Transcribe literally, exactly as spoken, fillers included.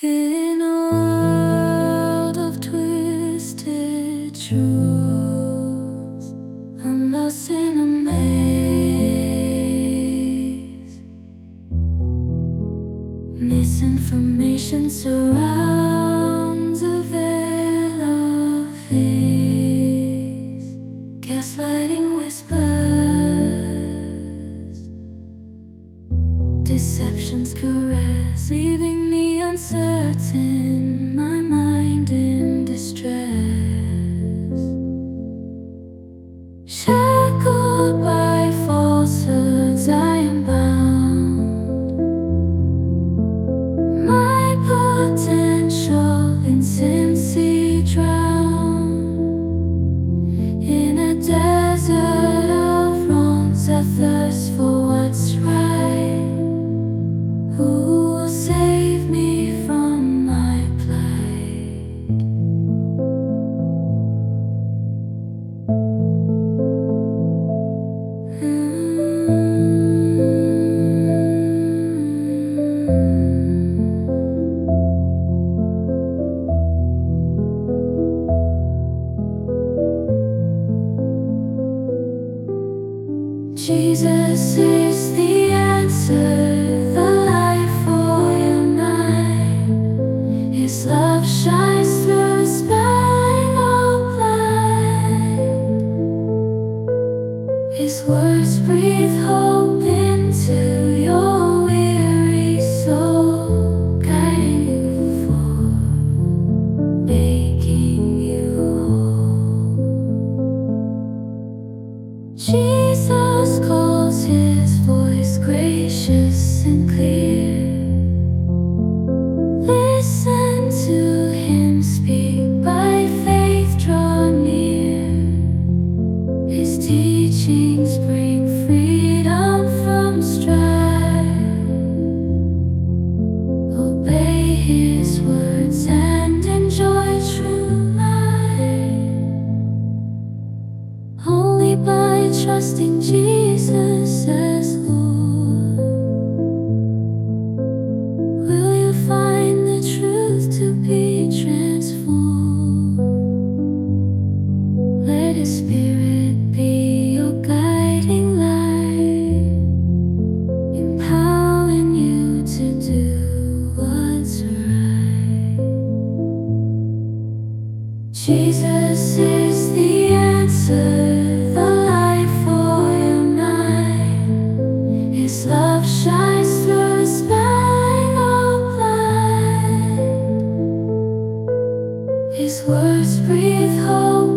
In a world of twisted truths, I'm lost in a maze. Misinformation surrounds a veil of haze, gaslighting whispers, deceptions caress, leaving me uncertain, my mind in distress. Shackled by falsehoods, I am bound. My potential in sin sea drowned. In a desert of wrongs, I thirst for what's right. Who will save me from my plight? Jesus is the answer, the life for your night. His love shines through spine of light. His words breathe hope into your weary soul, guiding you forward, making you whole. Jesus calls, his voice gracious and clear. Listen to him speak, by faith draw near. His teachings bring freedom from strife. Obey his words and enjoy true life. Only by trusting Jesus as Lord will you find the truth to be transformed. Let his spirit be your guiding light, empowering you to do what's right. Jesus is the answer, the life for your night. His love shines through a spine of light. His words breathe hope